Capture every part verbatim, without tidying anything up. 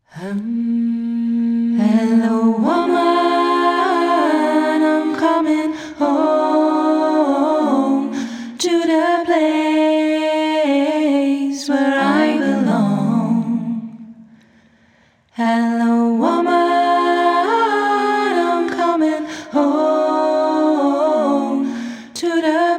Hello woman, I'm coming home to the place where I belong. Hello woman, I'm coming home to the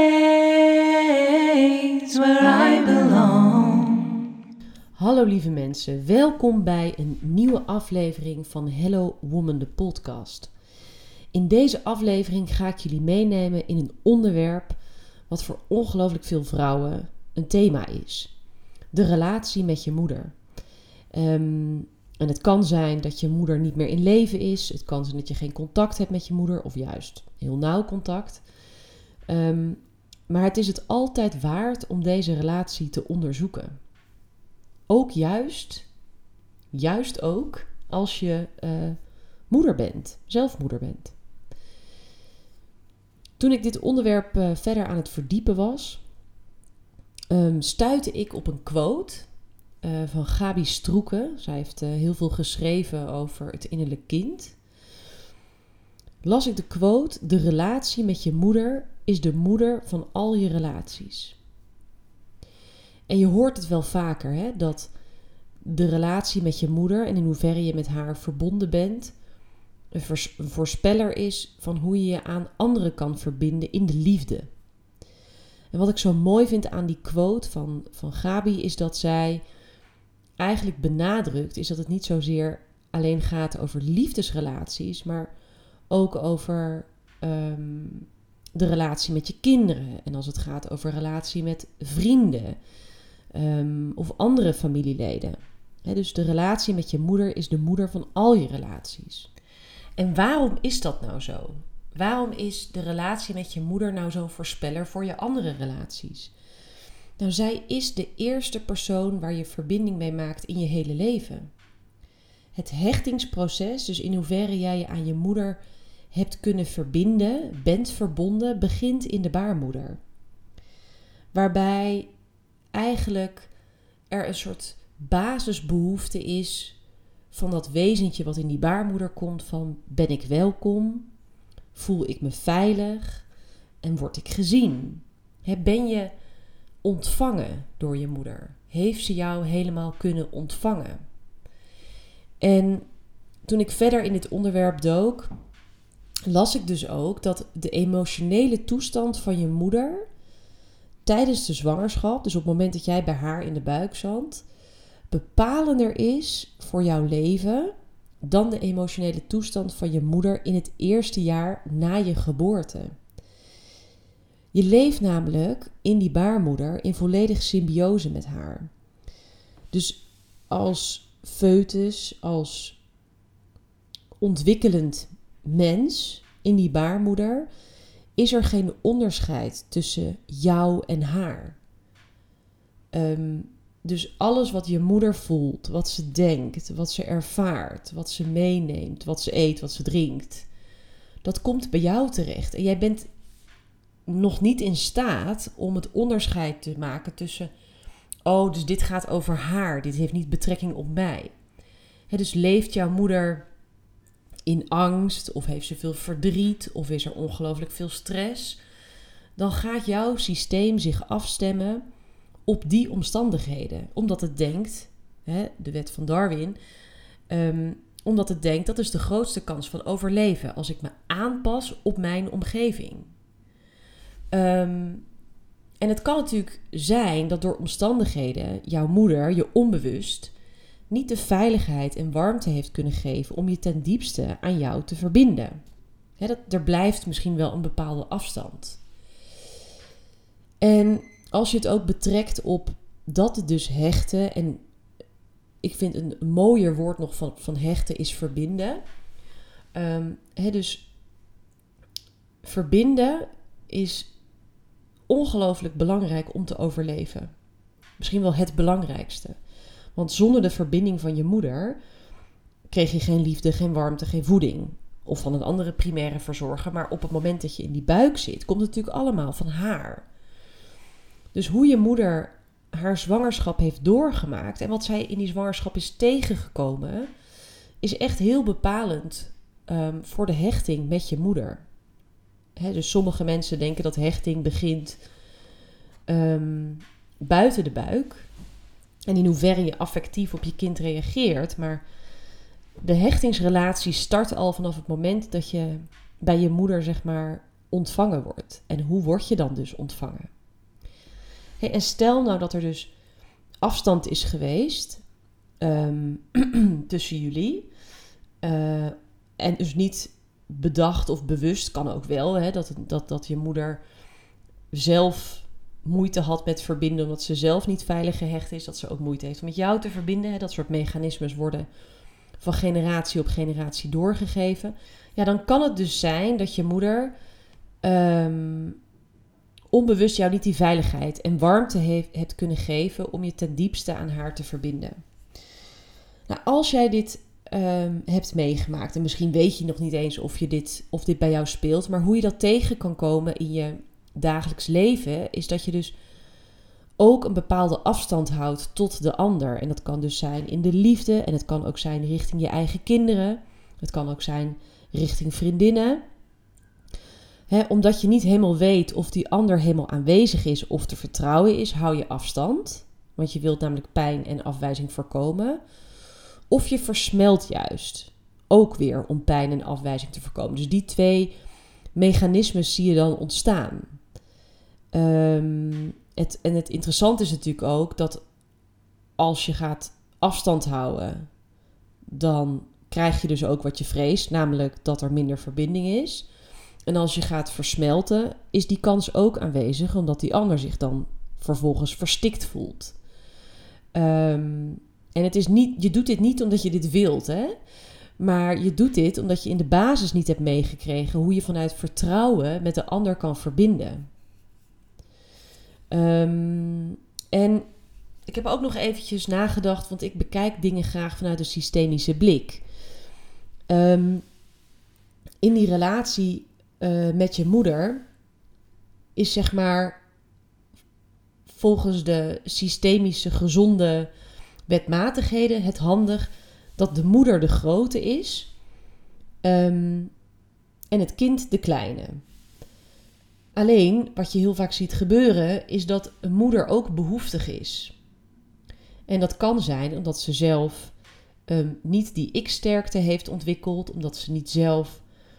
place where I belong. Hallo lieve mensen, welkom bij een nieuwe aflevering van Hello Woman, de podcast. In deze aflevering ga ik jullie meenemen in een onderwerp wat voor ongelooflijk veel vrouwen een thema is. De relatie met je moeder. Um, en het kan zijn dat je moeder niet meer in leven is. Het kan zijn dat je geen contact hebt met je moeder of juist heel nauw contact. Um, maar het is het altijd waard om deze relatie te onderzoeken. Ook juist, juist ook als je uh, moeder bent, zelf moeder bent. Toen ik dit onderwerp uh, verder aan het verdiepen was, um, stuitte ik op een quote uh, van Gabi Stroeken. Zij heeft uh, heel veel geschreven over het innerlijk kind. Las ik de quote: de relatie met je moeder is de moeder van al je relaties. En je hoort het wel vaker, hè, dat de relatie met je moeder en in hoeverre je met haar verbonden bent, een, vers- een voorspeller is van hoe je je aan anderen kan verbinden in de liefde. En wat ik zo mooi vind aan die quote van, van Gabi is dat zij eigenlijk benadrukt, is dat het niet zozeer alleen gaat over liefdesrelaties, maar ook over um, de relatie met je kinderen. En als het gaat over relatie met vrienden. Um, of andere familieleden. He, dus de relatie met je moeder is de moeder van al je relaties. En waarom is dat nou zo? Waarom is de relatie met je moeder nou zo'n voorspeller voor je andere relaties? Nou, zij is de eerste persoon waar je verbinding mee maakt in je hele leven. Het hechtingsproces, dus in hoeverre jij je aan je moeder hebt kunnen verbinden, bent verbonden, begint in de baarmoeder. Waarbij eigenlijk er een soort basisbehoefte is van dat wezentje wat in die baarmoeder komt van: ben ik welkom? Voel ik me veilig? En word ik gezien? He, ben je ontvangen door je moeder? Heeft ze jou helemaal kunnen ontvangen? En toen ik verder in dit onderwerp dook, las ik dus ook dat de emotionele toestand van je moeder tijdens de zwangerschap, dus op het moment dat jij bij haar in de buik zat, bepalender is voor jouw leven dan de emotionele toestand van je moeder in het eerste jaar na je geboorte. Je leeft namelijk in die baarmoeder in volledige symbiose met haar. Dus als foetus, als ontwikkelend mens in die baarmoeder is er geen onderscheid tussen jou en haar. Um, dus alles wat je moeder voelt, wat ze denkt, wat ze ervaart, wat ze meeneemt, wat ze eet, wat ze drinkt, dat komt bij jou terecht. En jij bent nog niet in staat om het onderscheid te maken tussen: oh, dus dit gaat over haar, dit heeft niet betrekking op mij. He, dus leeft jouw moeder in angst, of heeft ze veel verdriet, of is er ongelooflijk veel stress, dan gaat jouw systeem zich afstemmen op die omstandigheden. Omdat het denkt, hè, de wet van Darwin, um, omdat het denkt dat is de grootste kans van overleven als ik me aanpas op mijn omgeving. Um, en het kan natuurlijk zijn dat door omstandigheden jouw moeder je onbewust niet de veiligheid en warmte heeft kunnen geven om je ten diepste aan jou te verbinden. He, dat, er blijft misschien wel een bepaalde afstand. En als je het ook betrekt op dat het dus hechten, en ik vind een mooier woord nog van, van hechten is verbinden. Um, he, dus verbinden is ongelooflijk belangrijk om te overleven. Misschien wel het belangrijkste. Want zonder de verbinding van je moeder kreeg je geen liefde, geen warmte, geen voeding. Of van een andere primaire verzorger. Maar op het moment dat je in die buik zit, komt het natuurlijk allemaal van haar. Dus hoe je moeder haar zwangerschap heeft doorgemaakt en wat zij in die zwangerschap is tegengekomen, is echt heel bepalend um, voor de hechting met je moeder. Hè, dus sommige mensen denken dat hechting begint um, buiten de buik en in hoeverre je affectief op je kind reageert, maar de hechtingsrelatie start al vanaf het moment dat je bij je moeder, zeg maar, ontvangen wordt. En hoe word je dan dus ontvangen? Hey, en stel nou dat er dus afstand is geweest um, tussen jullie. Uh, en dus niet bedacht of bewust, kan ook wel, hè, dat, dat, dat je moeder zelf moeite had met verbinden, omdat ze zelf niet veilig gehecht is. Dat ze ook moeite heeft om met jou te verbinden. Hè, dat soort mechanismes worden van generatie op generatie doorgegeven. Ja, dan kan het dus zijn dat je moeder um, onbewust jou niet die veiligheid en warmte heeft, hebt kunnen geven om je ten diepste aan haar te verbinden. Nou, als jij dit um, hebt meegemaakt, en misschien weet je nog niet eens of, je dit, of dit bij jou speelt, maar hoe je dat tegen kan komen in je dagelijks leven, is dat je dus ook een bepaalde afstand houdt tot de ander. En dat kan dus zijn in de liefde en het kan ook zijn richting je eigen kinderen. Het kan ook zijn richting vriendinnen. He, omdat je niet helemaal weet of die ander helemaal aanwezig is of te vertrouwen is, hou je afstand. Want je wilt namelijk pijn en afwijzing voorkomen. Of je versmelt juist. Ook weer om pijn en afwijzing te voorkomen. Dus die twee mechanismes zie je dan ontstaan. Um, het, en het interessante is natuurlijk ook dat als je gaat afstand houden, dan krijg je dus ook wat je vreest, namelijk dat er minder verbinding is. En als je gaat versmelten, is die kans ook aanwezig, omdat die ander zich dan vervolgens verstikt voelt. Um, en het is niet, je doet dit niet omdat je dit wilt, hè? Maar je doet dit omdat je in de basis niet hebt meegekregen hoe je vanuit vertrouwen met de ander kan verbinden. Um, en ik heb ook nog eventjes nagedacht, want ik bekijk dingen graag vanuit een systemische blik. Um, in die relatie uh, met je moeder is, zeg maar, volgens de systemische gezonde wetmatigheden het handig dat de moeder de grote is um, en het kind de kleine. Alleen, wat je heel vaak ziet gebeuren, is dat een moeder ook behoeftig is. En dat kan zijn omdat ze zelf um, niet die ik-sterkte heeft ontwikkeld, omdat ze niet zelf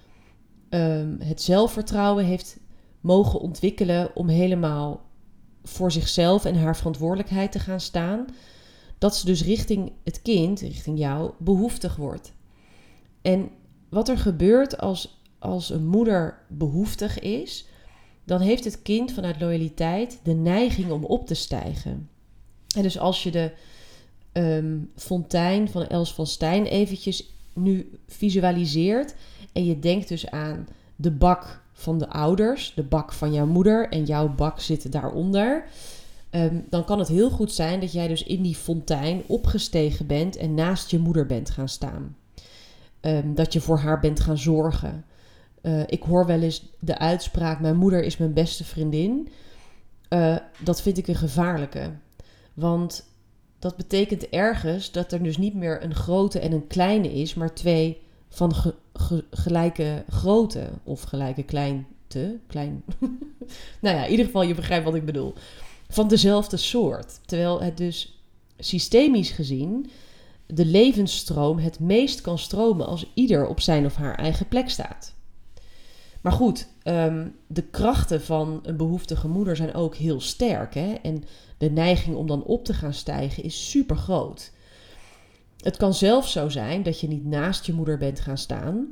um, het zelfvertrouwen heeft mogen ontwikkelen om helemaal voor zichzelf en haar verantwoordelijkheid te gaan staan. Dat ze dus richting het kind, richting jou, behoeftig wordt. En wat er gebeurt als, als een moeder behoeftig is, dan heeft het kind vanuit loyaliteit de neiging om op te stijgen. En dus als je de um, fontein van Els van Stein eventjes nu visualiseert en je denkt dus aan de bak van de ouders, de bak van jouw moeder en jouw bak zit daaronder, um, dan kan het heel goed zijn dat jij dus in die fontein opgestegen bent en naast je moeder bent gaan staan. Um, dat je voor haar bent gaan zorgen. Uh, ik hoor wel eens de uitspraak, mijn moeder is mijn beste vriendin. Uh, dat vind ik een gevaarlijke. Want dat betekent ergens dat er dus niet meer een grote en een kleine is, maar twee van ge, ge, gelijke grootte of gelijke kleinte. Klein. Nou ja, in ieder geval, je begrijpt wat ik bedoel. Van dezelfde soort. Terwijl het dus systemisch gezien de levensstroom het meest kan stromen als ieder op zijn of haar eigen plek staat. Maar goed, um, de krachten van een behoeftige moeder zijn ook heel sterk. Hè? En de neiging om dan op te gaan stijgen is super groot. Het kan zelfs zo zijn dat je niet naast je moeder bent gaan staan.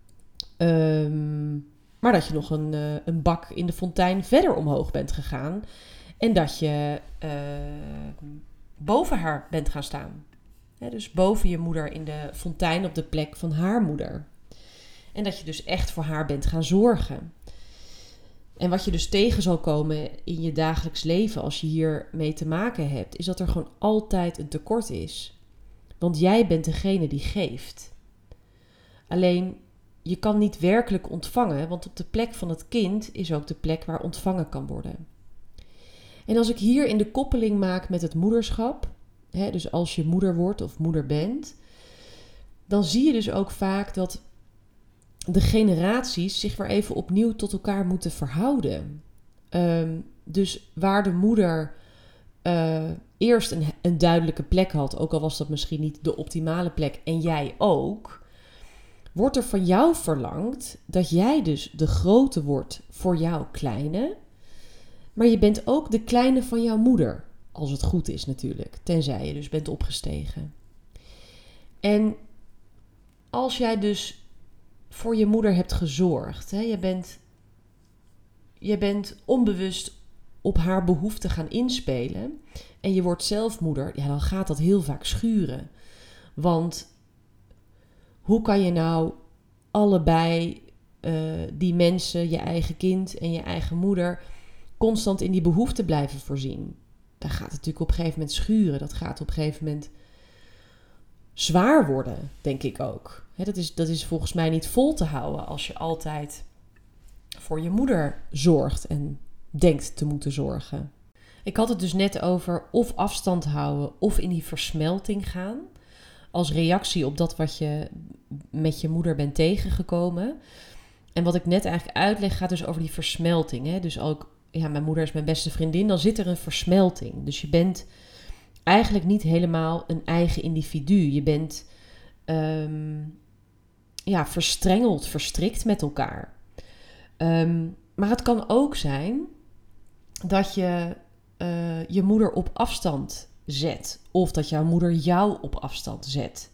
Um, maar dat je nog een, uh, een bak in de fontein verder omhoog bent gegaan. En dat je uh, boven haar bent gaan staan. Hè? Dus boven je moeder in de fontein op de plek van haar moeder. En dat je dus echt voor haar bent gaan zorgen. En wat je dus tegen zal komen in je dagelijks leven als je hiermee te maken hebt, is dat er gewoon altijd een tekort is. Want jij bent degene die geeft. Alleen, je kan niet werkelijk ontvangen, want op de plek van het kind is ook de plek waar ontvangen kan worden. En als ik hier in de koppeling maak met het moederschap, hè, dus als je moeder wordt of moeder bent, dan zie je dus ook vaak dat de generaties zich weer even opnieuw tot elkaar moeten verhouden. Um, dus waar de moeder uh, eerst een, een duidelijke plek had, ook al was dat misschien niet de optimale plek, en jij ook, wordt er van jou verlangd dat jij dus de grote wordt voor jouw kleine, maar je bent ook de kleine van jouw moeder, als het goed is natuurlijk, tenzij je dus bent opgestegen. En als jij dus voor je moeder hebt gezorgd, hè, je bent, je bent onbewust op haar behoeften gaan inspelen en je wordt zelf moeder, ja, dan gaat dat heel vaak schuren. Want hoe kan je nou allebei uh, die mensen, je eigen kind en je eigen moeder, constant in die behoeften blijven voorzien? Dat gaat natuurlijk op een gegeven moment schuren. Dat gaat op een gegeven moment zwaar worden, denk ik ook. He, dat is, dat is volgens mij niet vol te houden als je altijd voor je moeder zorgt en denkt te moeten zorgen. Ik had het dus net over of afstand houden of in die versmelting gaan. Als reactie op dat wat je met je moeder bent tegengekomen. En wat ik net eigenlijk uitleg gaat dus over die versmelting. Hè? Dus ook, ja, mijn moeder is mijn beste vriendin, dan zit er een versmelting. Dus je bent eigenlijk niet helemaal een eigen individu. Je bent um, ja, verstrengeld, verstrikt met elkaar. Um, maar het kan ook zijn dat je uh, je moeder op afstand zet. Of dat jouw moeder jou op afstand zet.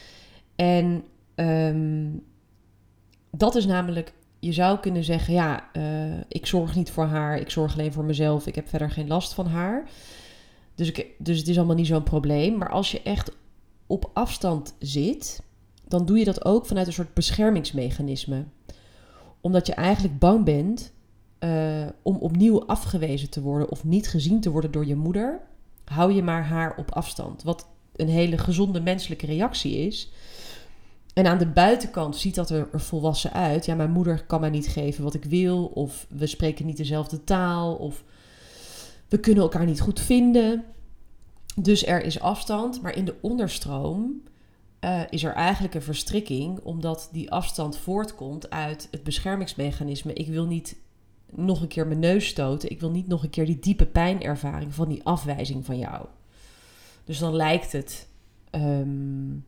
En um, dat is namelijk, je zou kunnen zeggen, ja, uh, ik zorg niet voor haar. Ik zorg alleen voor mezelf. Ik heb verder geen last van haar. Dus, ik, dus het is allemaal niet zo'n probleem. Maar als je echt op afstand zit, dan doe je dat ook vanuit een soort beschermingsmechanisme. Omdat je eigenlijk bang bent uh, om opnieuw afgewezen te worden of niet gezien te worden door je moeder. Hou je maar haar op afstand. Wat een hele gezonde menselijke reactie is. En aan de buitenkant ziet dat er volwassen uit. Ja, mijn moeder kan mij niet geven wat ik wil. Of we spreken niet dezelfde taal. Of we kunnen elkaar niet goed vinden. Dus er is afstand. Maar in de onderstroom uh, is er eigenlijk een verstrikking. Omdat die afstand voortkomt uit het beschermingsmechanisme. Ik wil niet nog een keer mijn neus stoten. Ik wil niet nog een keer die diepe pijnervaring van die afwijzing van jou. Dus dan lijkt het um,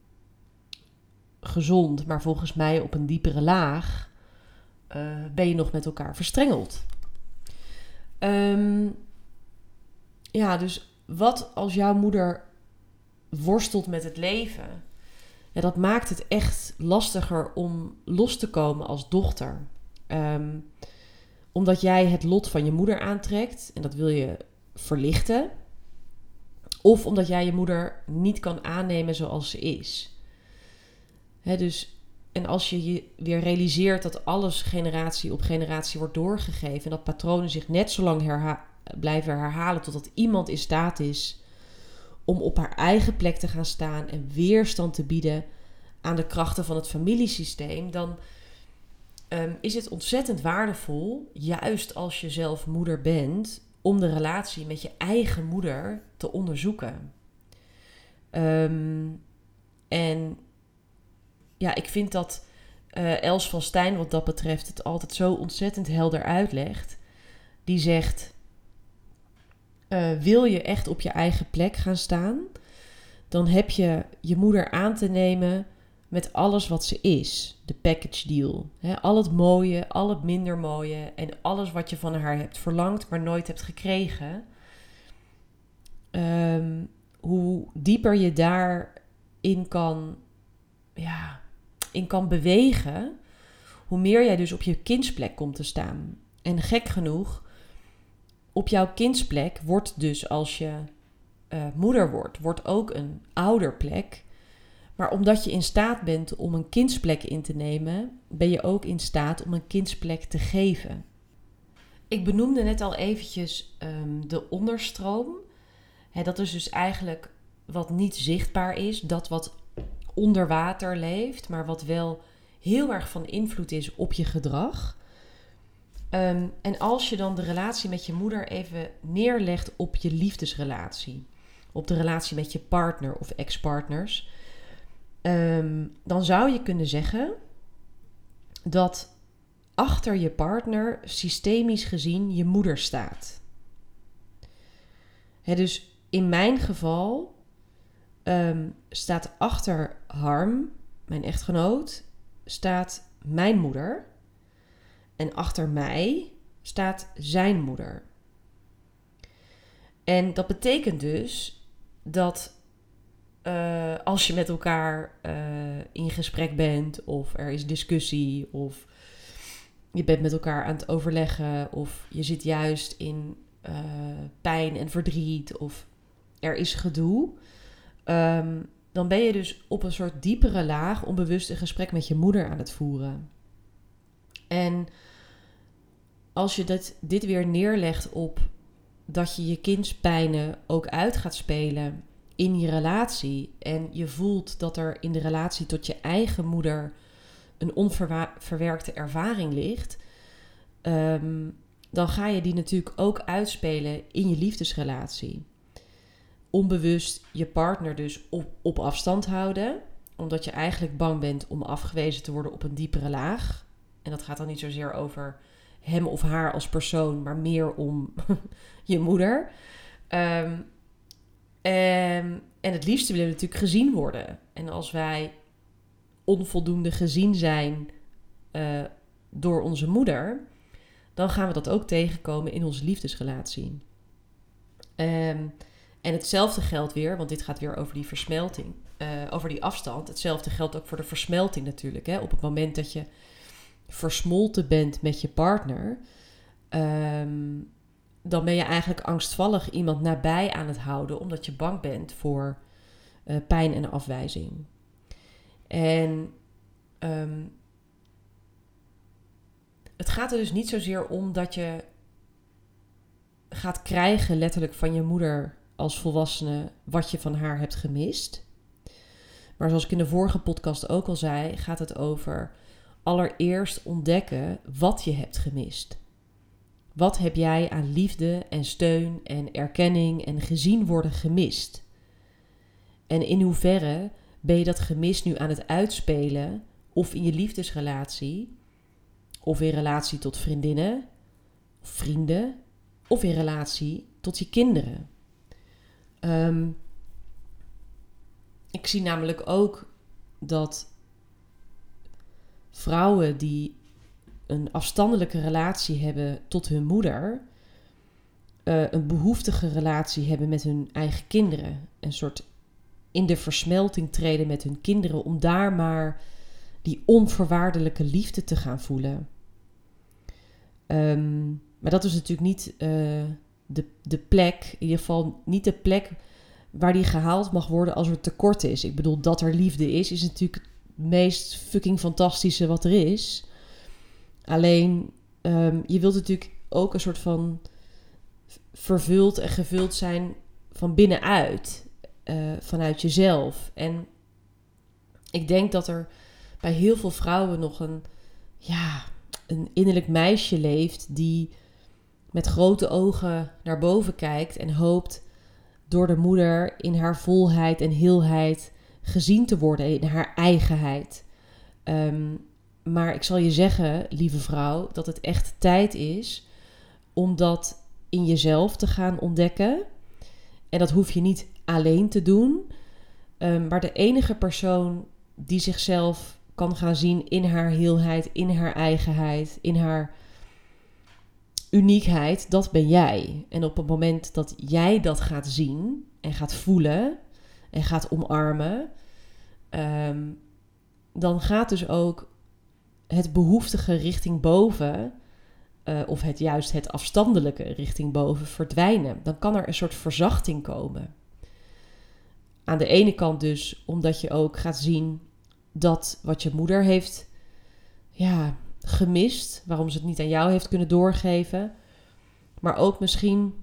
gezond. Maar volgens mij op een diepere laag uh, ben je nog met elkaar verstrengeld. Um, ja, dus wat als jouw moeder worstelt met het leven? Ja, dat maakt het echt lastiger om los te komen als dochter. Um, omdat jij het lot van je moeder aantrekt en dat wil je verlichten. Of omdat jij je moeder niet kan aannemen zoals ze is. He, dus, en als je je weer realiseert dat alles generatie op generatie wordt doorgegeven en dat patronen zich net zo lang herha- blijven herhalen totdat iemand in staat is om op haar eigen plek te gaan staan en weerstand te bieden aan de krachten van het familiesysteem, dan um, is het ontzettend waardevol, juist als je zelf moeder bent, om de relatie met je eigen moeder te onderzoeken. Um, en ja, ik vind dat uh, Els van Stijn wat dat betreft het altijd zo ontzettend helder uitlegt. Die zegt, uh, wil je echt op je eigen plek gaan staan, dan heb je je moeder aan te nemen met alles wat ze is. De package deal. He, al het mooie, al het minder mooie en alles wat je van haar hebt verlangd, maar nooit hebt gekregen. Um, hoe dieper je daarin kan, ja, in kan bewegen, hoe meer jij dus op je kindsplek komt te staan. En gek genoeg, op jouw kindsplek wordt dus als je uh, moeder wordt, wordt ook een ouderplek. Maar omdat je in staat bent om een kindsplek in te nemen, ben je ook in staat om een kindsplek te geven. Ik benoemde net al eventjes um, de onderstroom. He, dat is dus eigenlijk wat niet zichtbaar is, dat wat onder water leeft, maar wat wel heel erg van invloed is op je gedrag. Um, en als je dan de relatie met je moeder even neerlegt op je liefdesrelatie, op de relatie met je partner of ex-partners, um, dan zou je kunnen zeggen dat achter je partner systemisch gezien je moeder staat. He, dus in mijn geval um, staat achter Harm, mijn echtgenoot, staat mijn moeder. En achter mij staat zijn moeder. En dat betekent dus dat uh, als je met elkaar uh, in gesprek bent, of er is discussie, of je bent met elkaar aan het overleggen, of je zit juist in uh, pijn en verdriet, of er is gedoe, um, dan ben je dus op een soort diepere laag onbewust een gesprek met je moeder aan het voeren. En als je dit, dit weer neerlegt op dat je je kindspijnen ook uit gaat spelen in je relatie en je voelt dat er in de relatie tot je eigen moeder een onverwerkte ervaring ligt, um, dan ga je die natuurlijk ook uitspelen in je liefdesrelatie. Onbewust je partner dus op, op afstand houden, omdat je eigenlijk bang bent om afgewezen te worden op een diepere laag. En dat gaat dan niet zozeer over hem of haar als persoon, maar meer om je moeder. Um, en, en het liefste willen we natuurlijk gezien worden. En als wij onvoldoende gezien zijn uh, door onze moeder, dan gaan we dat ook tegenkomen in onze liefdesrelatie. Um, en hetzelfde geldt weer, want dit gaat weer over die versmelting, uh, over die afstand. Hetzelfde geldt ook voor de versmelting natuurlijk. Hè? Op het moment dat je versmolten bent met je partner, um, dan ben je eigenlijk angstvallig iemand nabij aan het houden, omdat je bang bent voor uh, pijn en afwijzing. En um, het gaat er dus niet zozeer om dat je gaat krijgen letterlijk van je moeder als volwassene wat je van haar hebt gemist. Maar zoals ik in de vorige podcast ook al zei, gaat het over allereerst ontdekken wat je hebt gemist. Wat heb jij aan liefde en steun en erkenning en gezien worden gemist? En in hoeverre ben je dat gemis nu aan het uitspelen, of in je liefdesrelatie, of in relatie tot vriendinnen, of vrienden, of in relatie tot je kinderen? Um, ik zie namelijk ook dat vrouwen die een afstandelijke relatie hebben tot hun moeder, uh, een behoeftige relatie hebben met hun eigen kinderen. Een soort in de versmelting treden met hun kinderen om daar maar die onvoorwaardelijke liefde te gaan voelen. Um, maar dat is natuurlijk niet uh, de, de plek, in ieder geval niet de plek waar die gehaald mag worden als er tekort is. Ik bedoel, dat er liefde is, is natuurlijk het meest fucking fantastische wat er is. Alleen, um, je wilt natuurlijk ook een soort van vervuld en gevuld zijn van binnenuit. Uh, vanuit jezelf. En ik denk dat er bij heel veel vrouwen nog een, ja, een innerlijk meisje leeft die met grote ogen naar boven kijkt en hoopt door de moeder in haar volheid en heelheid gezien te worden, in haar eigenheid. Um, maar ik zal je zeggen, lieve vrouw, dat het echt tijd is om dat in jezelf te gaan ontdekken. En dat hoef je niet alleen te doen. Um, maar de enige persoon die zichzelf kan gaan zien in haar heelheid, in haar eigenheid, in haar uniekheid, dat ben jij. En op het moment dat jij dat gaat zien en gaat voelen en gaat omarmen, um, dan gaat dus ook het behoeftige richting boven, uh, of het juist het afstandelijke richting boven verdwijnen. Dan kan er een soort verzachting komen. Aan de ene kant dus omdat je ook gaat zien dat wat je moeder heeft ja, gemist, waarom ze het niet aan jou heeft kunnen doorgeven, maar ook misschien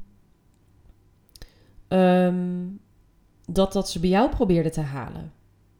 um, dat, dat ze bij jou probeerde te halen.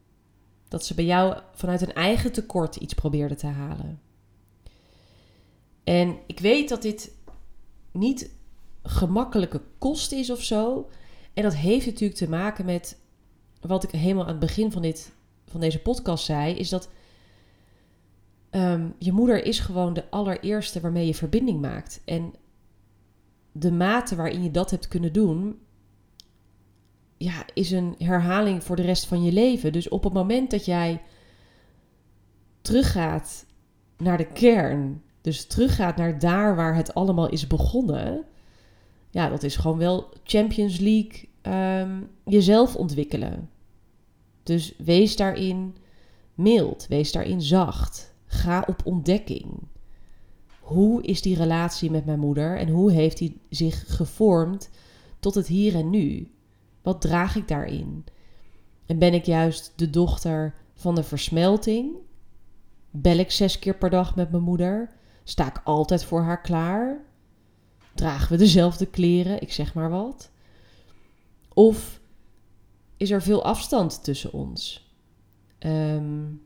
Dat ze bij jou vanuit een eigen tekort iets probeerde te halen. En ik weet dat dit niet gemakkelijke kost is of zo. En dat heeft natuurlijk te maken met wat ik helemaal aan het begin van, dit, van deze podcast zei, is dat um, je moeder is gewoon de allereerste waarmee je verbinding maakt. En de mate waarin je dat hebt kunnen doen, ja, is een herhaling voor de rest van je leven. Dus op het moment dat jij teruggaat naar de kern, dus teruggaat naar daar waar het allemaal is begonnen, ja, dat is gewoon wel Champions League um, jezelf ontwikkelen. Dus wees daarin mild, wees daarin zacht. Ga op ontdekking. Hoe is die relatie met mijn moeder en hoe heeft die zich gevormd tot het hier en nu? Wat draag ik daarin? En ben ik juist de dochter van de versmelting? Bel ik zes keer per dag met mijn moeder? Sta ik altijd voor haar klaar? Dragen we dezelfde kleren? Ik zeg maar wat. Of is er veel afstand tussen ons? Um,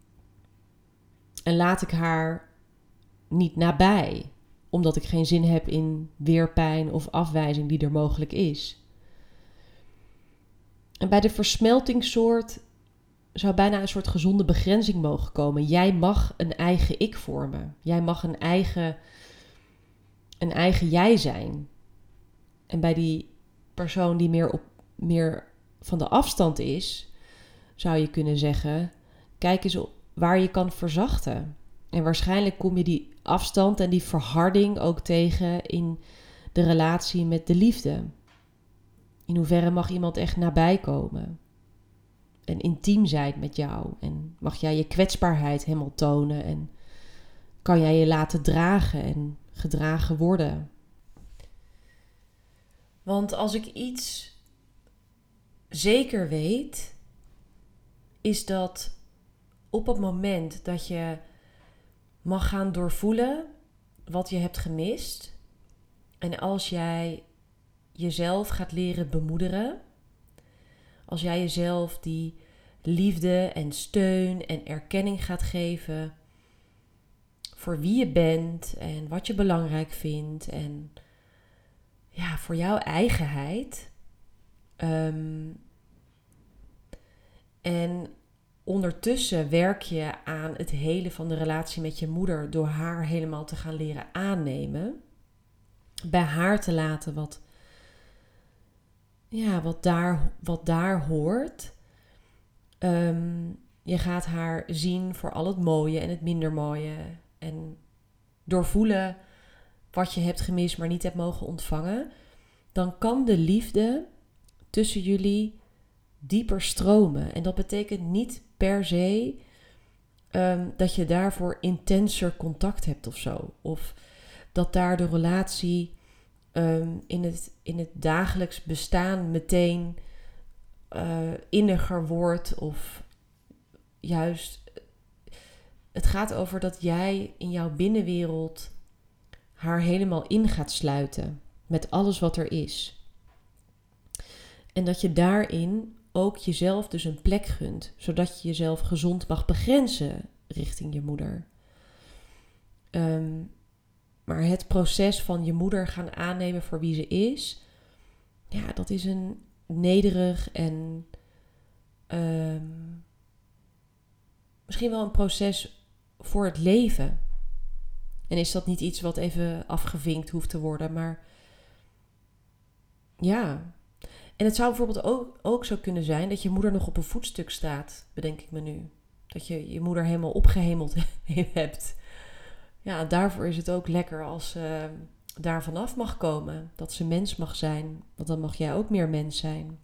en laat ik haar niet nabij, omdat ik geen zin heb in weerpijn of afwijzing die er mogelijk is. En bij de versmeltingssoort zou bijna een soort gezonde begrenzing mogen komen. Jij mag een eigen ik vormen. Jij mag een eigen, een eigen jij zijn. En bij die persoon die meer, op, meer van de afstand is, zou je kunnen zeggen, kijk eens op waar je kan verzachten. En waarschijnlijk kom je die afstand en die verharding ook tegen in de relatie met de liefde. In hoeverre mag iemand echt nabij komen? En intiem zijn met jou? En mag jij je kwetsbaarheid helemaal tonen? En kan jij je laten dragen en gedragen worden? Want als ik iets zeker weet, is dat op het moment dat je mag gaan doorvoelen wat je hebt gemist, en als jij jezelf gaat leren bemoederen, als jij jezelf die liefde en steun en erkenning gaat geven voor wie je bent en wat je belangrijk vindt en ja, voor jouw eigenheid. Um, en ondertussen werk je aan het hele van de relatie met je moeder door haar helemaal te gaan leren aannemen. Bij haar te laten wat, ja, wat, daar, wat daar hoort. Um, je gaat haar zien voor al het mooie en het minder mooie. En doorvoelen wat je hebt gemist, maar niet hebt mogen ontvangen. Dan kan de liefde tussen jullie dieper stromen. En dat betekent niet per se um, dat je daarvoor intenser contact hebt of zo. Of dat daar de relatie um, in, het, in het dagelijks bestaan meteen uh, inniger wordt. Of juist, het gaat over dat jij in jouw binnenwereld haar helemaal in gaat sluiten. Met alles wat er is. En dat je daarin ook jezelf dus een plek gunt. Zodat je jezelf gezond mag begrenzen richting je moeder. Um, maar het proces van je moeder gaan aannemen voor wie ze is. Ja, dat is een nederig en um, misschien wel een proces voor het leven. En is dat niet iets wat even afgevinkt hoeft te worden, maar ja. En het zou bijvoorbeeld ook, ook zo kunnen zijn dat je moeder nog op een voetstuk staat, bedenk ik me nu. Dat je je moeder helemaal opgehemeld hebt. Ja, daarvoor is het ook lekker als ze daar vanaf mag komen. Dat ze mens mag zijn, want dan mag jij ook meer mens zijn.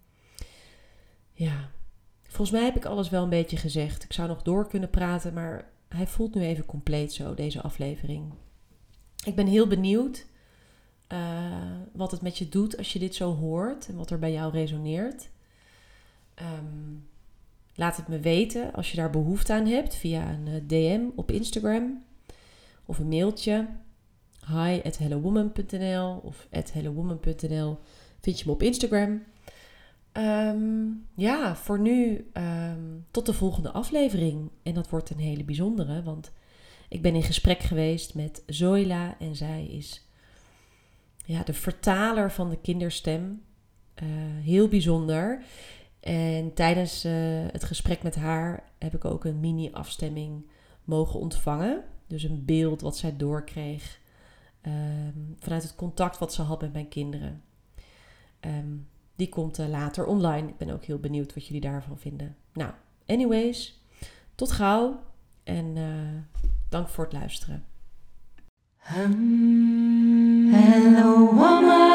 Ja, volgens mij heb ik alles wel een beetje gezegd. Ik zou nog door kunnen praten, maar hij voelt nu even compleet zo, deze aflevering. Ik ben heel benieuwd uh, wat het met je doet als je dit zo hoort en wat er bij jou resoneert. Um, laat het me weten als je daar behoefte aan hebt via een uh, D M op Instagram of een mailtje. hi at hellowoman punt n l of at hellowoman punt n l vind je me op Instagram. Um, ja, voor nu um, tot de volgende aflevering. En dat wordt een hele bijzondere, want Ik ben in gesprek geweest met Zoila en zij is ja, de vertaler van de kinderstem. Uh, heel bijzonder. En tijdens uh, het gesprek met haar heb ik ook een mini-afstemming mogen ontvangen. Dus een beeld wat zij doorkreeg um, vanuit het contact wat ze had met mijn kinderen. Um, die komt uh, later online. Ik ben ook heel benieuwd wat jullie daarvan vinden. Nou, anyways, tot gauw en uh, dank voor het luisteren. Hello, woman.